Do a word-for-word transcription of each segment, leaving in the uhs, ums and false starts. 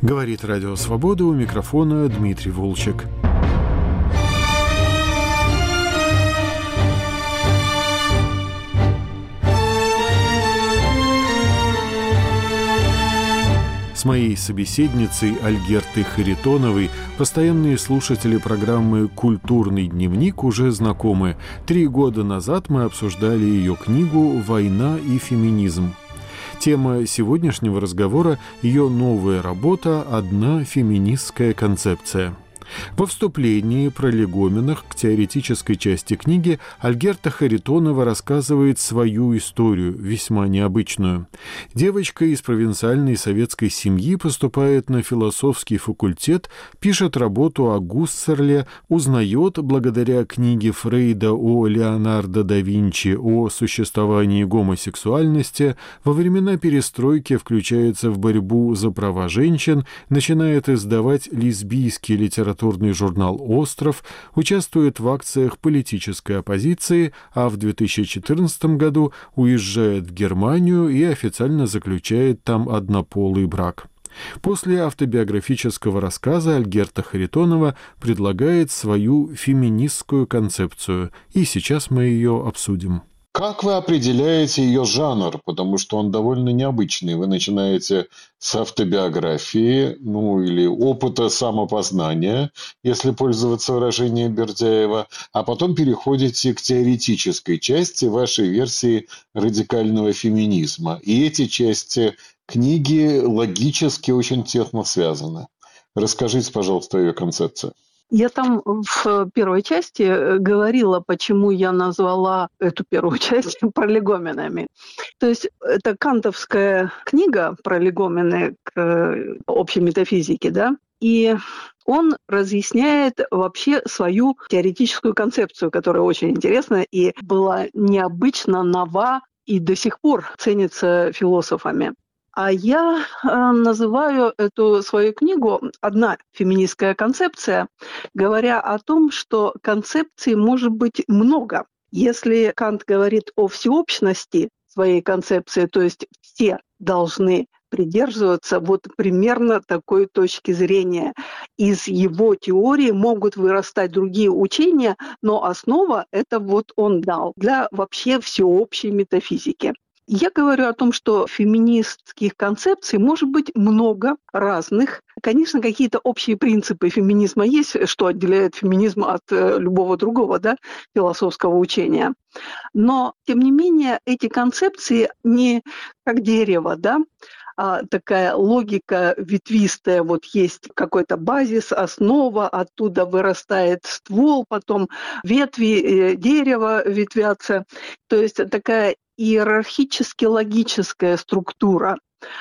Говорит Радио Свобода, у микрофона Дмитрий Волчек. С моей собеседницей Альгертой Харитоновой постоянные слушатели программы «Культурный дневник» уже знакомы. Три года назад мы обсуждали ее книгу «Война и феминизм». Тема сегодняшнего разговора – ее новая работа «Одна феминистская концепция». Во вступлении пролегоменах к теоретической части книги Альгерта Харитонова рассказывает свою историю, весьма необычную. Девочка из провинциальной советской семьи поступает на философский факультет, пишет работу о Гуссерле, узнает, благодаря книге Фрейда о Леонардо да Винчи о существовании гомосексуальности, во времена перестройки включается в борьбу за права женщин, начинает издавать лесбийский литературный журнал «Остров», участвует в акциях политической оппозиции, а в две тысячи четырнадцатом году уезжает в Германию и официально заключает там однополый брак. После автобиографического рассказа Альгерта Харитонова предлагает свою феминистскую концепцию, и сейчас мы ее обсудим. Как вы определяете ее жанр? Потому что он довольно необычный. Вы начинаете с автобиографии, ну или опыта самопознания, если пользоваться выражением Бердяева, а потом переходите к теоретической части вашей версии радикального феминизма. И эти части книги логически очень тесно связаны. Расскажите, пожалуйста, о ее концепции. Я там в первой части говорила, почему я назвала эту первую часть пролегоменами. То есть это кантовская книга «Пролегомены к общей метафизике», да, и он разъясняет вообще свою теоретическую концепцию, которая очень интересна и была необычно нова и до сих пор ценится философами. А я э, называю эту свою книгу «Одна феминистская концепция», говоря о том, что концепций может быть много. Если Кант говорит о всеобщности своей концепции, то есть все должны придерживаться вот примерно такой точки зрения. Из его теории могут вырастать другие учения, но основа это вот он дал для вообще всеобщей метафизики. Я говорю о том, что феминистских концепций может быть много разных. Конечно, какие-то общие принципы феминизма есть, что отделяет феминизм от любого другого, да, философского учения. Но, тем не менее, эти концепции не как дерево, да, а такая логика ветвистая. Вот есть какой-то базис, основа, оттуда вырастает ствол, потом ветви дерева ветвятся. То есть такая иерархически логическая структура.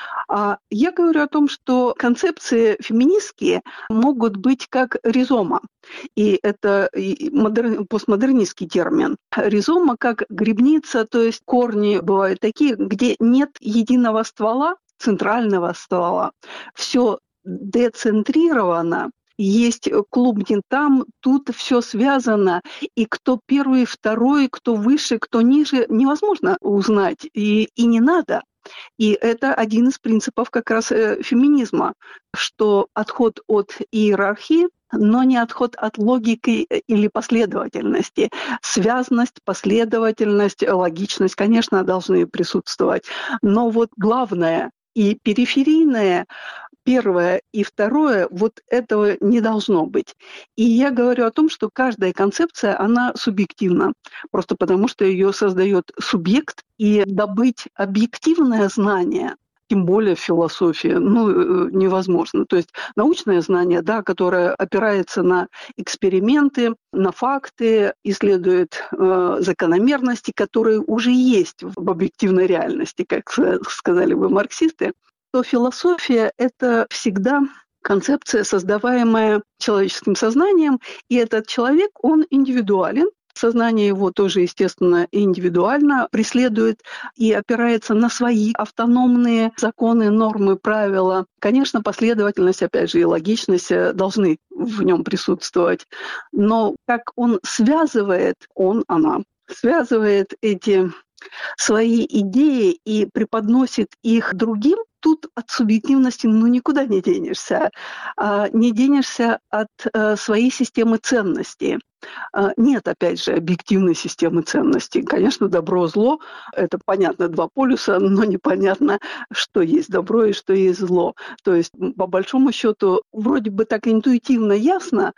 А я говорю о том, что концепции феминистские могут быть как ризома. И это модер... постмодернистский термин. Ризома как грибница, то есть корни бывают такие, где нет единого ствола, центрального ствола. Все децентрировано. Есть клубни там, тут все связано, и кто первый, второй, кто выше, кто ниже, невозможно узнать, и, и не надо. И это один из принципов как раз феминизма, что отход от иерархии, но не отход от логики или последовательности. Связность, последовательность, логичность, конечно, должны присутствовать, но вот главное и периферийное, первое и второе, вот этого не должно быть. И я говорю о том, что каждая концепция, она субъективна, просто потому что ее создает субъект, и добыть объективное знание, тем более в философии, ну, невозможно. То есть научное знание, да, которое опирается на эксперименты, на факты, исследует э, закономерности, которые уже есть в объективной реальности, как сказали бы марксисты, то философия – это всегда концепция, создаваемая человеческим сознанием, и этот человек, он индивидуален, сознание его тоже, естественно, индивидуально преследует и опирается на свои автономные законы, нормы, правила. Конечно, последовательность, опять же, и логичность должны в нем присутствовать, но как он связывает, он, она, связывает эти свои идеи и преподносит их другим, тут от субъективности ну никуда не денешься. А, не денешься от а, своей системы ценностей. А, нет, опять же, объективной системы ценностей. Конечно, добро-зло– это, понятно, два полюса, но непонятно, что есть добро и что есть зло. То есть, по большому счету, вроде бы так интуитивно ясно,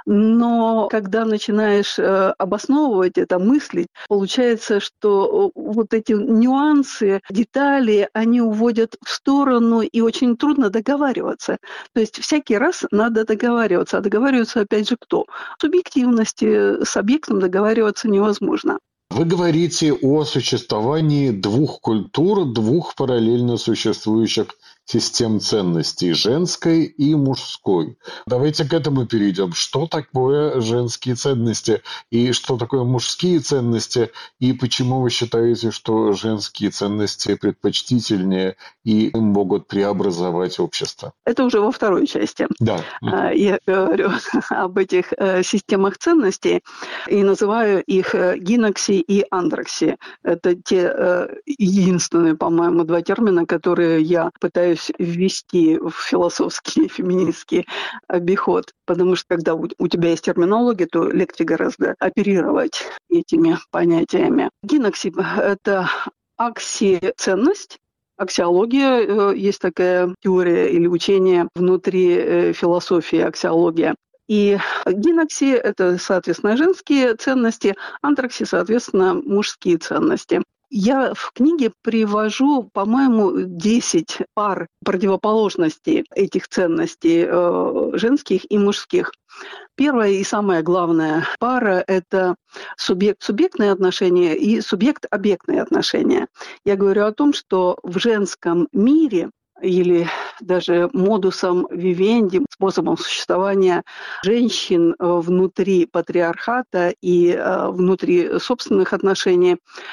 но когда начинаешь э, обосновывать это, мыслить, получается, что вот эти нюансы, детали, они уводят в сторону, и очень трудно договариваться. То есть всякий раз надо договариваться. А договариваться, опять же, кто? Субъективность. С объектом договариваться невозможно. Вы говорите о существовании двух культур, двух параллельно существующих систем ценностей, женской и мужской. Давайте к этому перейдем. Что такое женские ценности и что такое мужские ценности, и почему вы считаете, что женские ценности предпочтительнее и могут преобразовать общество? Это уже во второй части. Да. Я говорю об этих системах ценностей и называю их гинокси и андрокси. Это те единственные, по-моему, два термина, которые я пытаюсь ввести в философский феминистский обиход. Потому что когда у тебя есть терминология, то легче гораздо оперировать этими понятиями. Гинокси – это акси-ценность. Аксиология, есть такая теория или учение внутри философии, аксиология. И гинокси – это, соответственно, женские ценности, антрокси, соответственно, мужские ценности. Я в книге привожу, по-моему, десять пар противоположностей этих ценностей, э, женских и мужских. Первая и самая главная пара – это субъект-субъектные отношения и субъект-объектные отношения. Я говорю о том, что в женском мире или даже модусом вивенди, способом существования женщин внутри патриархата и внутри собственных отношений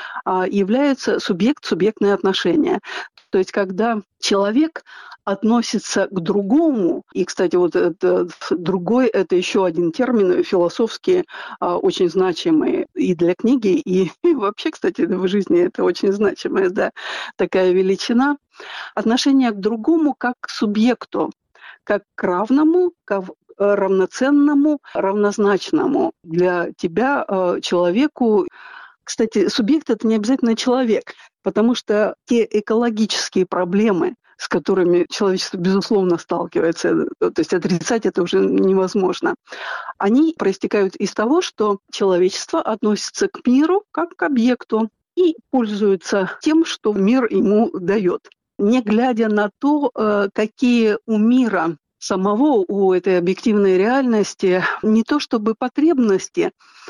являются субъект-субъектные отношения. То есть когда человек относится к другому, и, кстати, вот это, другой – это еще один термин философский, очень значимый и для книги, и, и вообще, кстати, в жизни это очень значимая, да, такая величина. Отношение к другому как к субъекту, как к равному, как равноценному, равнозначному для тебя человеку. Кстати, субъект – это не обязательно человек, потому что те экологические проблемы, с которыми человечество, безусловно, сталкивается, то есть отрицать это уже невозможно, они проистекают из того, что человечество относится к миру как к объекту и пользуется тем, что мир ему дает, не глядя на то, какие у мира самого, у этой объективной реальности не то чтобы потребности,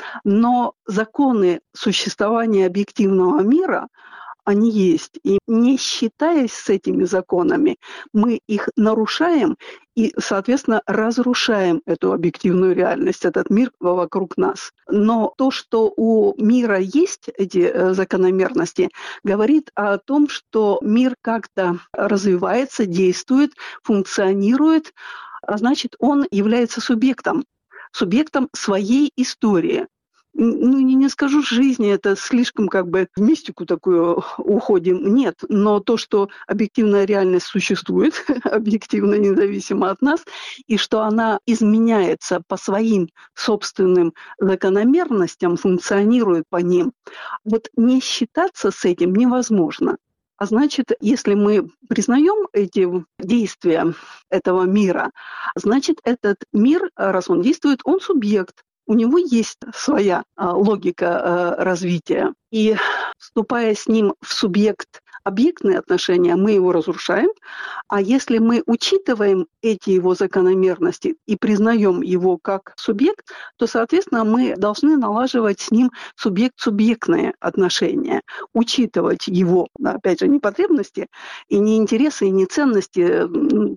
но законы существования объективного мира, они есть. И не считаясь с этими законами, мы их нарушаем и, соответственно, разрушаем эту объективную реальность, этот мир вокруг нас. Но то, что у мира есть эти закономерности, говорит о том, что мир как-то развивается, действует, функционирует, а значит, он является субъектом, субъектом своей истории. Ну, не, не скажу жизни, это слишком как бы в мистику такую уходим. Нет, но то, что объективная реальность существует, объективно независимо от нас, и что она изменяется по своим собственным закономерностям, функционирует по ним, вот не считаться с этим невозможно. А значит, если мы признаем эти действия этого мира, значит, этот мир, раз он действует, он субъект. У него есть своя а, логика а, развития. И вступая с ним в субъект-объектные отношения, мы его разрушаем. А если мы учитываем эти его закономерности и признаем его как субъект, то, соответственно, мы должны налаживать с ним субъект-субъектные отношения, учитывать его, опять же, не потребности, и не интересы, и не ценности.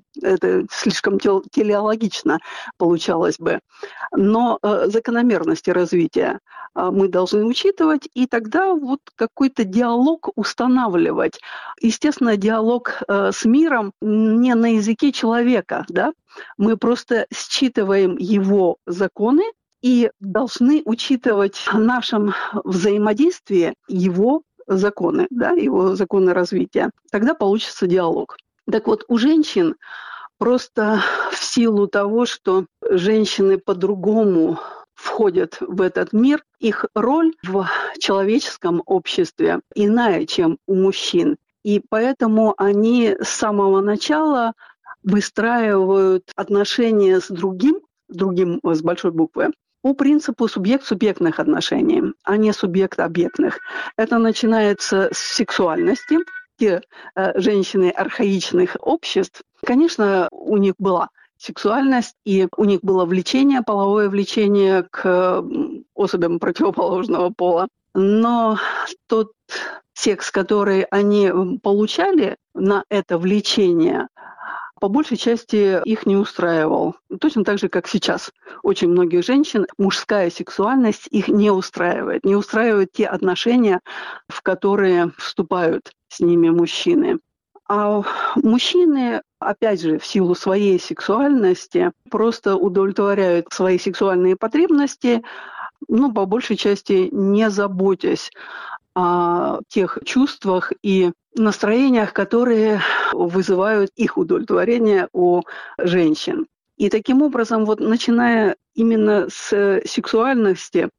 Это слишком телеологично получалось бы. Но закономерности развития мы должны учитывать, и тогда вот какой-то диалог устанавливать. Естественно, диалог с миром не на языке человека, да? Мы просто считываем его законы и должны учитывать в нашем взаимодействии его законы, да, его законы развития. Тогда получится диалог. Так вот, у женщин просто в силу того, что женщины по-другому входят в этот мир, их роль в человеческом обществе иная, чем у мужчин. И поэтому они с самого начала выстраивают отношения с другим, другим с большой буквы, по принципу субъект-субъектных отношений, а не субъект-объектных. Это начинается с сексуальности. Те э, женщины архаичных обществ, конечно, у них была сексуальность, и у них было влечение, половое влечение к особям противоположного пола. Но тот секс, который они получали на это влечение, по большей части их не устраивал. Точно так же, как сейчас. Очень многих женщин мужская сексуальность их не устраивает. Не устраивают те отношения, в которые вступают с ними мужчины. А мужчины, опять же, в силу своей сексуальности, просто удовлетворяют свои сексуальные потребности, ну, по большей части не заботясь о тех чувствах и настроениях, которые вызывают их удовлетворение у женщин. И таким образом, вот начиная именно с сексуальности,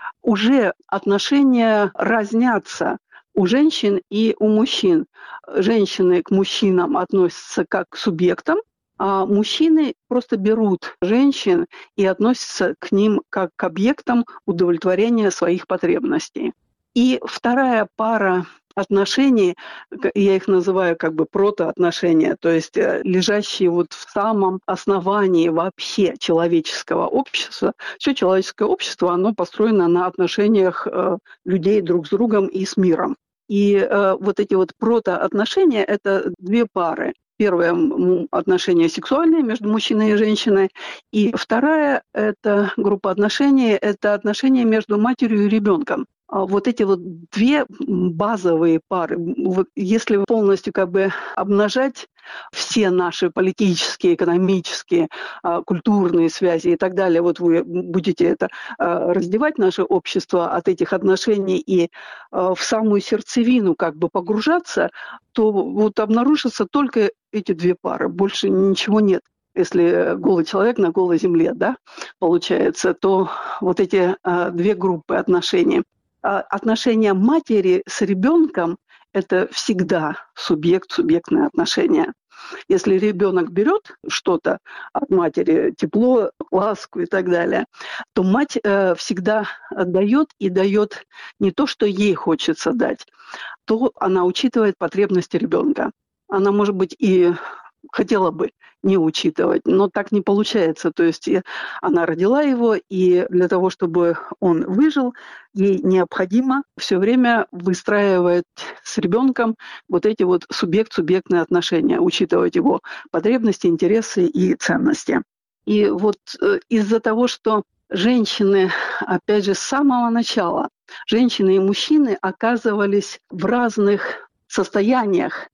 уже отношения разнятся у женщин и у мужчин. Женщины к мужчинам относятся как к субъектам, а мужчины просто берут женщин и относятся к ним как к объектам удовлетворения своих потребностей. И вторая пара отношений, я их называю как бы протоотношения, то есть лежащие вот в самом основании вообще человеческого общества. Все человеческое общество, оно построено на отношениях людей друг с другом и с миром. И э, вот эти вот протоотношения – это две пары. Первое – отношения сексуальные между мужчиной и женщиной. И вторая – это группа отношений – это отношения между матерью и ребенком. Вот эти вот две базовые пары, вот если полностью как бы обнажать все наши политические, экономические, культурные связи и так далее, вот вы будете это раздевать наше общество от этих отношений и в самую сердцевину как бы погружаться, то вот обнаружатся только эти две пары, больше ничего нет. Если голый человек на голой земле, да, получается, то вот эти две группы отношений. Отношения матери с ребенком – это всегда субъект-субъектные отношения. Если ребенок берет что-то от матери, тепло, ласку и так далее, то мать э, всегда дает и дает не то, что ей хочется дать, то она учитывает потребности ребенка. Она, может быть, и хотела бы не учитывать, но так не получается. То есть она родила его, и для того, чтобы он выжил, ей необходимо все время выстраивать с ребенком вот эти вот субъект-субъектные отношения, учитывать его потребности, интересы и ценности. И вот из-за того, что женщины, опять же, с самого начала, женщины и мужчины оказывались в разных состояниях.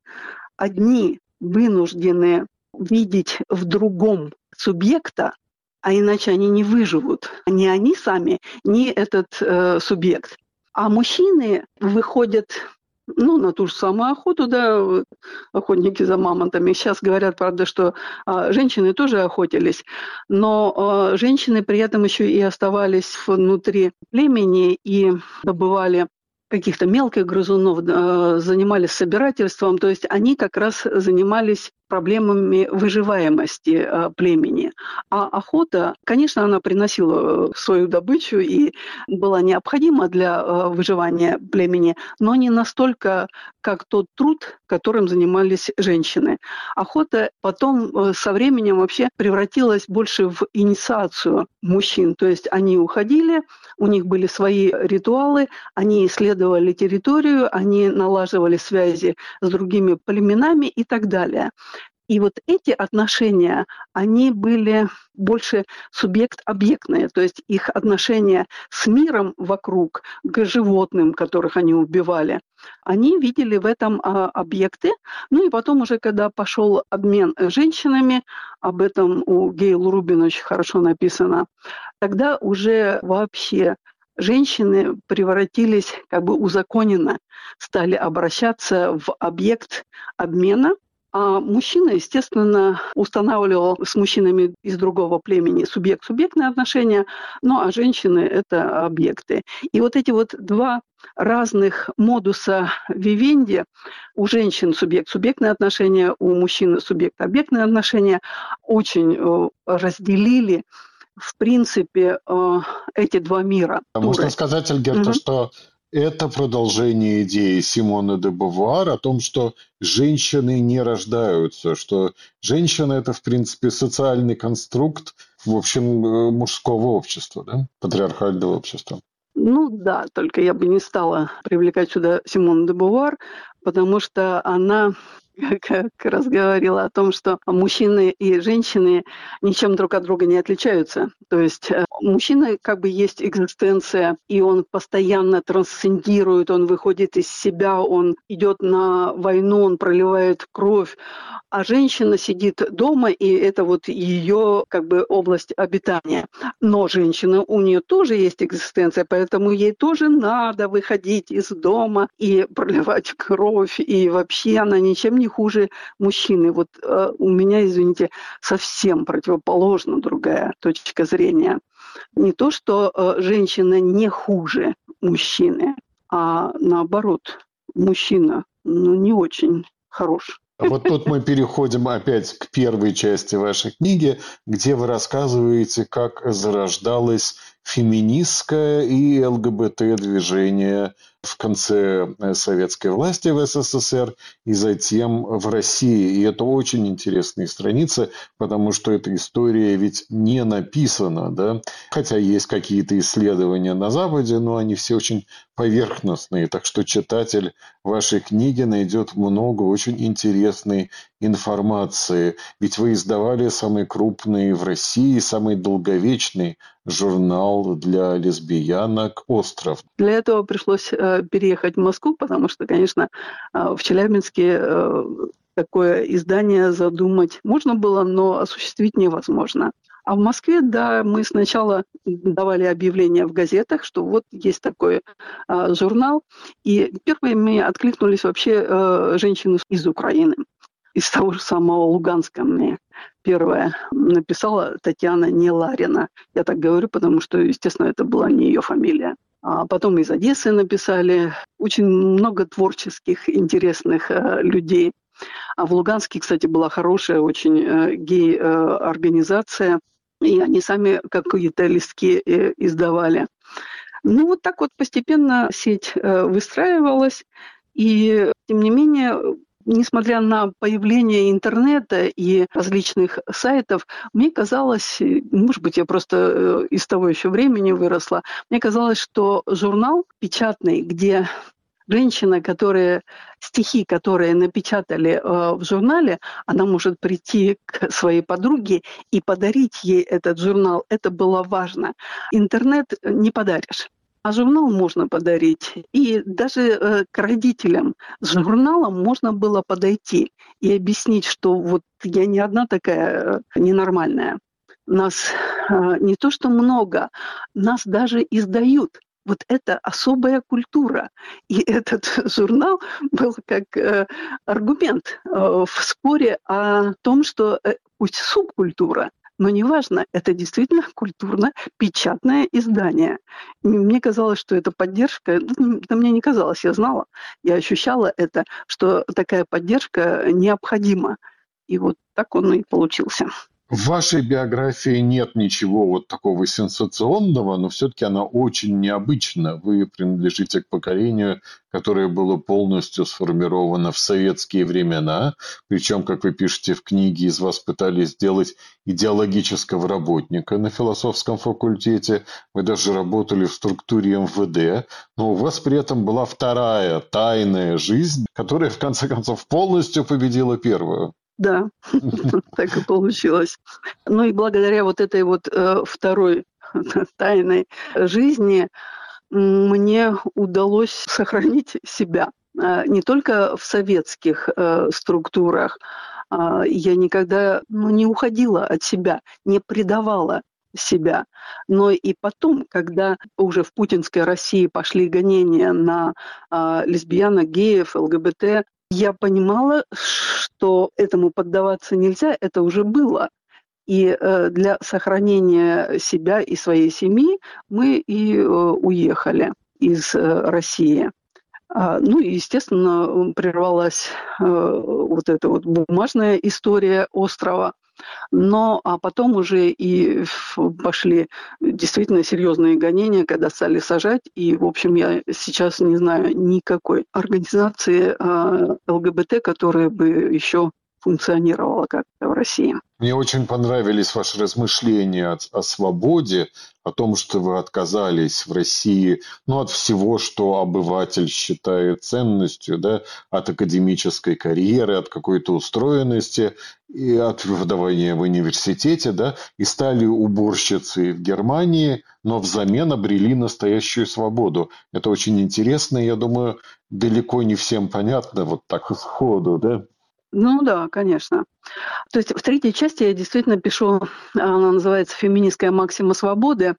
Одни вынуждены видеть в другом субъекта, а иначе они не выживут. Ни они сами, ни этот э, субъект. А мужчины выходят ну, на ту же самую охоту, да, охотники за мамонтами. Сейчас говорят, правда, что э, женщины тоже охотились, но э, женщины при этом еще и оставались внутри племени и добывали каких-то мелких грызунов, э, занимались собирательством, то есть они как раз занимались проблемами выживаемости э, племени. А охота, конечно, она приносила свою добычу и была необходима для э, выживания племени, но не настолько, как тот труд, которым занимались женщины. Охота потом э, со временем вообще превратилась больше в инициацию мужчин, то есть они уходили, у них были свои ритуалы, они исследовали территорию, они налаживали связи с другими племенами и так далее. И вот эти отношения, они были больше субъект-объектные, то есть их отношения с миром вокруг, к животным, которых они убивали, они видели в этом а, объекты. Ну и потом уже, когда пошел обмен женщинами, об этом у Гейл Рубин очень хорошо написано, тогда уже вообще женщины превратились как бы узаконенно, стали обращаться в объект обмена. А мужчина, естественно, устанавливал с мужчинами из другого племени субъект-субъектные отношения, ну а женщины – это объекты. И вот эти вот два разных модуса вивенди, у женщин субъект-субъектные отношения, у мужчин субъект-объектные отношения, очень э, разделили, в принципе, э, эти два мира. Можно сказать, Альгерта, угу. что это продолжение идеи Симоны де Бувуар о том, что женщины не рождаются, что женщина – это, в принципе, социальный конструкт, в общем, мужского общества, да? Патриархального общества. Ну да, только я бы не стала привлекать сюда Симону де Бувуар, потому что она как раз говорила о том, что мужчины и женщины ничем друг от друга не отличаются. То есть мужчина как бы есть экзистенция, и он постоянно трансцендирует, он выходит из себя, он идет на войну, он проливает кровь, а женщина сидит дома, и это вот ее как бы область обитания. Но женщина, у нее тоже есть экзистенция, поэтому ей тоже надо выходить из дома и проливать кровь, и вообще она ничем не хуже мужчины. Вот э, у меня, извините, совсем противоположно другая точка зрения. Не то, что э, женщина не хуже мужчины, а наоборот, мужчина ну, не очень хорош. А вот тут мы переходим опять к первой части вашей книги, где вы рассказываете, как зарождалось феминистское и ЛГБТ-движение в конце советской власти в СССР и затем в России. И это очень интересные страницы, потому что эта история ведь не написана, да? Хотя есть какие-то исследования на Западе, но они все очень поверхностные. Так что читатель вашей книги найдет много очень интересной информации. Ведь вы издавали самый крупный в России, самый долговечный журнал для лесбиянок «Остров». Для этого пришлось э, переехать в Москву, потому что, конечно, э, в Челябинске э, такое издание задумать можно было, но осуществить невозможно. А в Москве, да, мы сначала давали объявления в газетах, что вот есть такой э, журнал, и первыми откликнулись вообще э, женщины из Украины. Из того же самого Луганска мне первая написала Татьяна Неларина. Я так говорю, потому что, естественно, это была не ее фамилия. А потом из Одессы написали. Очень много творческих, интересных э, людей. А в Луганске, кстати, была хорошая очень э, гей-организация. И они сами какие-то листки э, издавали. Ну, вот так вот постепенно сеть э, выстраивалась. И, тем не менее, несмотря на появление интернета и различных сайтов, мне казалось, может быть, я просто из того еще времени выросла, мне казалось, что журнал печатный, где женщина, которая, стихи, которые напечатали э, в журнале, она может прийти к своей подруге и подарить ей этот журнал. Это было важно. Интернет не подаришь. А журнал можно подарить. И даже э, к родителям с журналом можно было подойти и объяснить, что вот я не одна такая э, ненормальная. Нас э, не то что много, нас даже издают. Вот это особая культура. И этот журнал был как э, аргумент э, в споре о том, что э, пусть субкультура, но неважно, это действительно культурно-печатное издание. И мне казалось, что это поддержка, да мне не казалось, я знала, я ощущала это, что такая поддержка необходима. И вот так он и получился. В вашей биографии нет ничего вот такого сенсационного, но все-таки она очень необычна. Вы принадлежите к поколению, которое было полностью сформировано в советские времена. Причем, как вы пишете в книге, из вас пытались сделать идеологического работника на философском факультете. Вы даже работали в структуре эм вэ дэ. Но у вас при этом была вторая тайная жизнь, которая, в конце концов, полностью победила первую. Да, так и получилось. Ну и благодаря вот этой вот э, второй тайной жизни мне удалось сохранить себя. Э, не только в советских э, структурах. Э, я никогда ну, не уходила от себя, не предавала себя. Но и потом, когда уже в путинской России пошли гонения на э, лесбиянок, геев, ЛГБТ, я понимала, что этому поддаваться нельзя, это уже было. И э, для сохранения себя и своей семьи мы и э, уехали из э, России. А, ну и, естественно, прервалась э, вот эта вот бумажная история острова. Но а потом уже и пошли действительно серьезные гонения, когда стали сажать. И, в общем, я сейчас не знаю никакой организации э, ЛГБТ, которая бы еще функционировала как-то в России. Мне очень понравились ваши размышления о, о свободе, о том, что вы отказались в России, ну, от всего, что обыватель считает ценностью, да, от академической карьеры, от какой-то устроенности и от преподавания в университете, да, и стали уборщицей в Германии, но взамен обрели настоящую свободу. Это очень интересно, и, я думаю, далеко не всем понятно вот так сходу, да. Ну да, конечно. То есть в третьей части я действительно пишу, она называется «Феминистская максима свободы».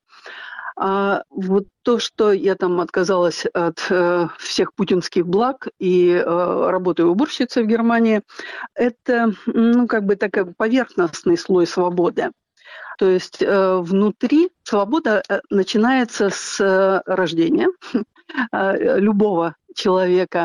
А вот то, что я там отказалась от э, всех путинских благ и э, работаю уборщицей в Германии, это, ну, как бы такой поверхностный слой свободы. То есть э, внутри свобода начинается с э, рождения э, любого человека.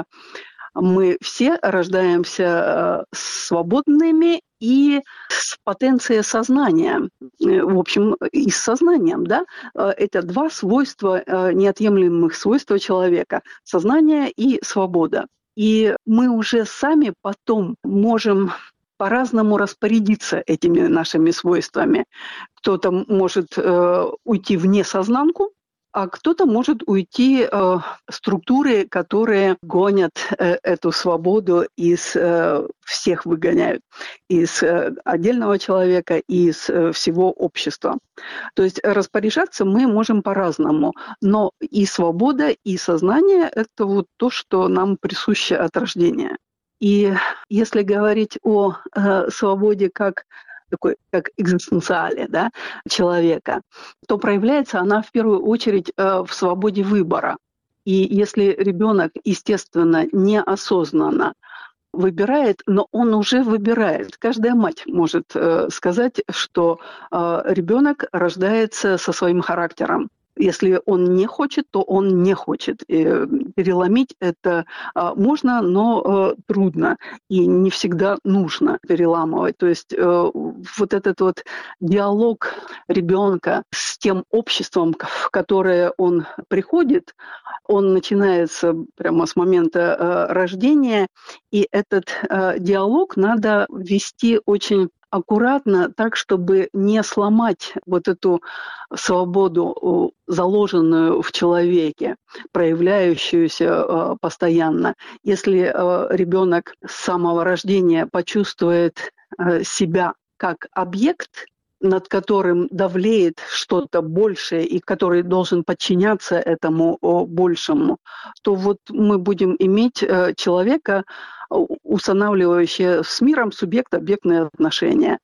Мы все рождаемся свободными и с потенцией сознания, в общем, и с сознанием, да, это два свойства, неотъемлемых свойства человека – сознание и свобода. И мы уже сами потом можем по-разному распорядиться этими нашими свойствами. Кто-то может э, уйти в несознанку, а кто-то может уйти э, в структуры, которые гонят э, эту свободу из э, всех выгоняют, из э, отдельного человека, из э, всего общества. То есть распоряжаться мы можем по-разному, но и свобода, и сознание – это вот то, что нам присуще от рождения. И если говорить о э, свободе как такой, как экзистенциале, да, человека, то проявляется она в первую очередь э, в свободе выбора. И если ребенок, естественно, неосознанно выбирает, но он уже выбирает. Каждая мать может э, сказать, что э, ребенок рождается со своим характером. Если он не хочет, то он не хочет. И переломить это а, можно, но а, трудно. И не всегда нужно переламывать. То есть а, вот этот вот диалог ребенка с тем обществом, в которое он приходит, он начинается прямо с момента а, рождения. И этот а, диалог надо вести очень аккуратно, так, чтобы не сломать вот эту свободу, заложенную в человеке, проявляющуюся постоянно. Если ребенок с самого рождения почувствует себя как объект, над которым давлеет что-то большее и который должен подчиняться этому большему, то вот мы будем иметь человека, устанавливающее с миром субъект-объектные отношения.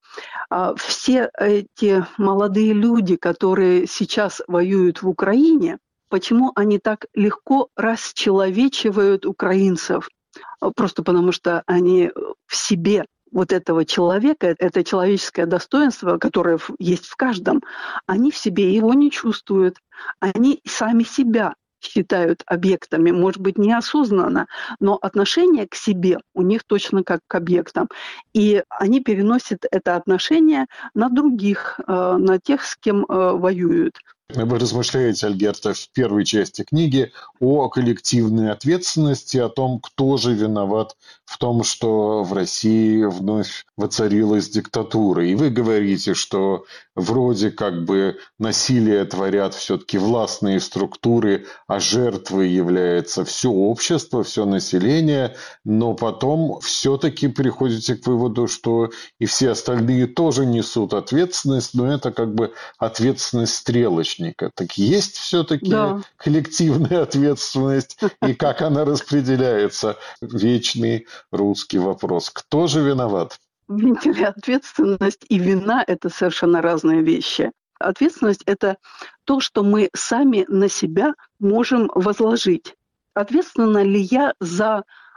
Все эти молодые люди, которые сейчас воюют в Украине, почему они так легко расчеловечивают украинцев? Просто потому что они в себе вот этого человека, это человеческое достоинство, которое есть в каждом, они в себе его не чувствуют. Они сами себя считают объектами, может быть, неосознанно, но отношение к себе у них точно как к объектам. И они переносят это отношение на других, на тех, с кем воюют. Вы размышляете, Альгерта, в первой части книги о коллективной ответственности, о том, кто же виноват в том, что в России вновь воцарилась диктатура. И вы говорите, что вроде как бы насилие творят все-таки властные структуры, а жертвой является все общество, все население, но потом все-таки приходите к выводу, что и все остальные тоже несут ответственность, но это как бы ответственность стрелочника. Так есть все-таки да. коллективная ответственность, и как она распределяется? Вечный русский вопрос. Кто же виноват? Видите ли, ответственность и вина – это совершенно разные вещи. Ответственность – это то, что мы сами на себя можем возложить. Ответственна ли я за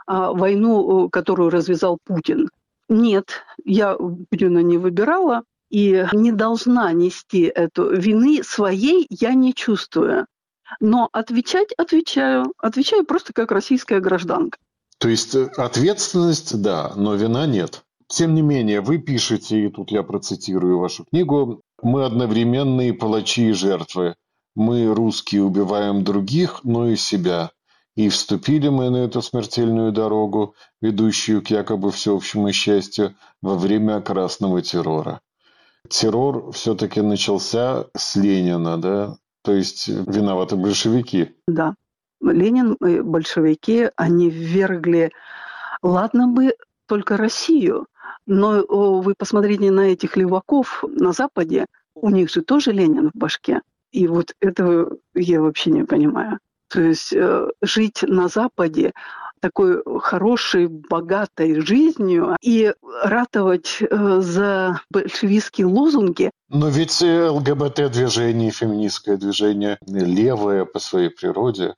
войну, которую развязал Путин. Нет, я Путина не выбирала и не должна нести эту вины своей, я не чувствую. Но отвечать отвечаю. Отвечаю просто как российская гражданка. То есть ответственность, да, но вина нет. Тем не менее, вы пишете, и тут я процитирую вашу книгу, «Мы одновременные палачи и жертвы. Мы, русские, убиваем других, но и себя. И вступили мы на эту смертельную дорогу, ведущую к якобы всеобщему счастью, во время красного террора». Террор все-таки начался с Ленина, да? То есть виноваты большевики. Да. Ленин и большевики, они ввергли, ладно бы, только Россию, но вы посмотрите на этих леваков на Западе, у них же тоже Ленин в башке. И вот этого я вообще не понимаю. То есть э, жить на Западе такой хорошей, богатой жизнью и ратовать э, за большевистские лозунги. Но ведь ЛГБТ-движение, феминистское движение левое по своей природе.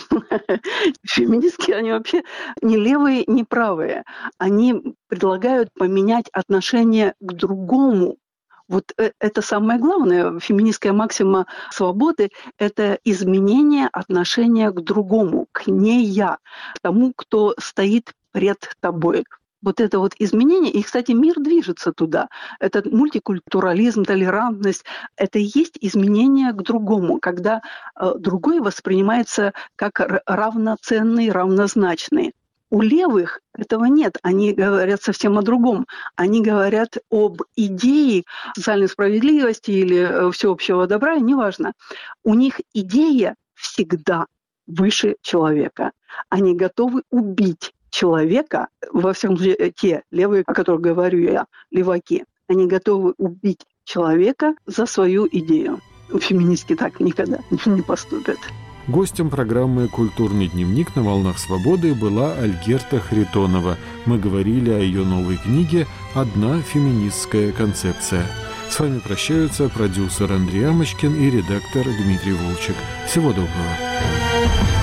Феминистки, они вообще не левые, не правые. Они предлагают поменять отношение к другому. Вот это самое главное. Феминистская максима свободы – это изменение отношения к другому, к не я, к тому, кто стоит пред тобой. Вот это вот изменение, и, кстати, мир движется туда. Этот мультикультурализм, толерантность – это и есть изменение к другому, когда э, другой воспринимается как равноценный, равнозначный. У левых этого нет. Они говорят совсем о другом. Они говорят об идее социальной справедливости или всеобщего добра, неважно. У них идея всегда выше человека. Они готовы убить человека, во всяком случае, те левые, о которых говорю я, леваки, они готовы убить человека за свою идею. Феминистки так никогда не поступят. Гостем программы «Культурный дневник» на «Волнах свободы» была Альгерта Харитонова. Мы говорили о ее новой книге «Одна феминистская концепция». С вами прощаются продюсер Андрей Амочкин и редактор Дмитрий Волчек. Всего доброго.